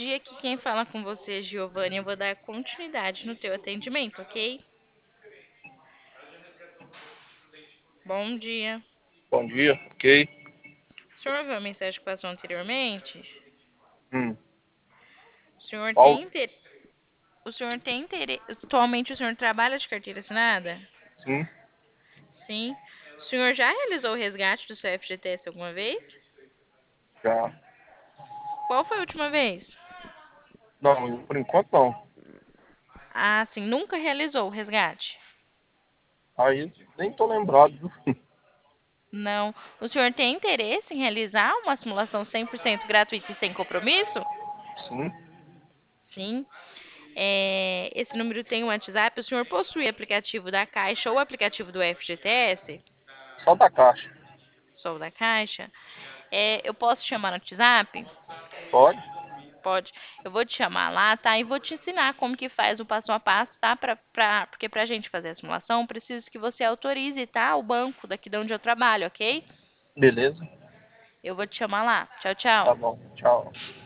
dia, aqui quem fala com você é Giovanni. Eu vou dar continuidade no teu atendimento, ok? Bom dia. Bom dia, ok. O senhor viu a mensagem que passou anteriormente? Hum, O senhor qual? tem interesse? O senhor tem interesse? Atualmente o senhor trabalha de carteira assinada? Sim, Sim. O senhor já realizou o resgate do seu FGTS alguma vez? já. Qual foi a última vez? Não, por enquanto não. Ah, sim, nunca realizou o resgate? Aí nem tô lembrado, viu? Não. O senhor tem interesse em realizar uma simulação 100% gratuita e sem compromisso? Sim, Sim. Esse número tem um WhatsApp. O senhor possui aplicativo da Caixa ou aplicativo do FGTS? só da caixa. Sou da Caixa. Eu posso chamar no WhatsApp? Pode? Pode. Eu vou te chamar lá, tá? E vou te ensinar como que faz o passo a passo, tá? Porque pra gente fazer a simulação, preciso que você autorize, tá? O banco daqui de onde eu trabalho, ok? Beleza. Eu vou te chamar lá. Tchau, Tá tchau. bom. Tchau.